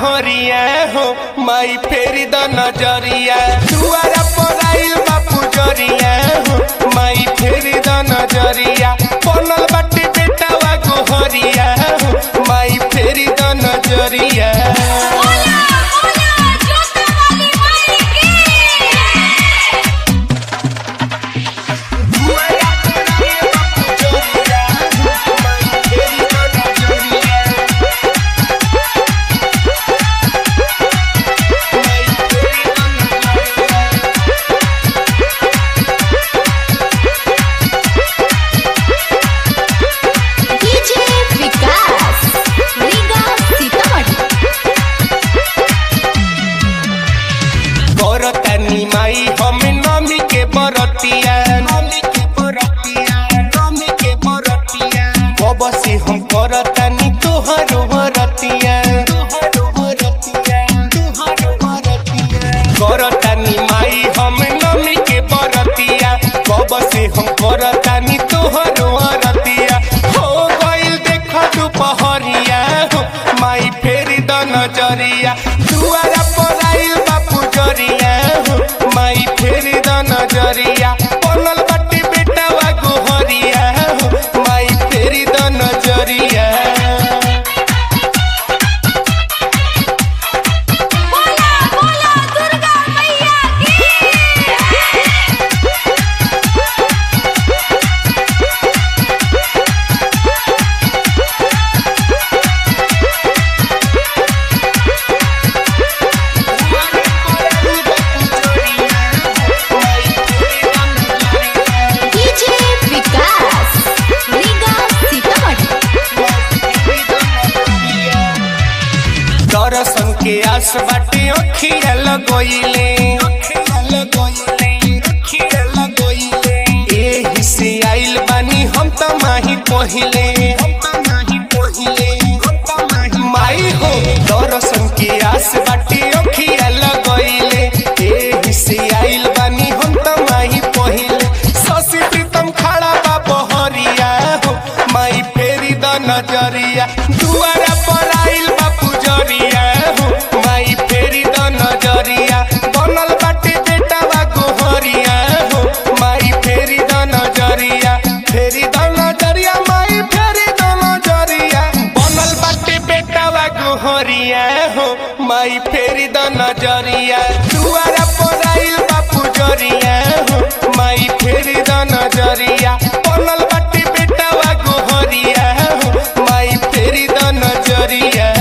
गोहरिया हो माई फेरी द नजरिया दुआरा पर आइल बा पुजरिया हो माई फेरी द नजरिया बनल बाटे बेटावा गोहरिया हो माई फेरी द नजरिया। माई हम नमी के बरतिया बबसी हम करतानी तोहर बरतिया करतानी माई हम नमी के बरतिया बबसी हम करतानी तोहर बरतिया हो गइल देख दुपहरिया हो माई फेरी द नजरिया दुआरा पर आइल बा पुजरिया हो माई फेरी द नजरिया बनल बाटे बेटावा गोहरिया हो माई फेरी द नजरिया। दर्शन के आस बाटे अखिया लगोइले एही से आइल बानी हम त माही पहिले माई हो दर्शन के आस बाटे अखिया लगोइले एही से आइल बानी हम त माही पहिले शशि प्रीतम खड़ा बा बहरिया हो माई फेरी द नजरिया दुआरा पर आइल बा पुजरिया हो माई फेरी द नजरिया बनल बाटे बेटावा गोहरिया हो माई फेरी द नजरिया फेरी द नजरिया माई फेरी द नजरिया बनल बाटे बेटावा गोहरिया हो माई फेरी द नजरिया दुआरा पर आइल बा पुजरिया हो माई फेरी द नजरिया बनल बाटे बेटावा गोहरिया हो माई फेरी द नजरिया।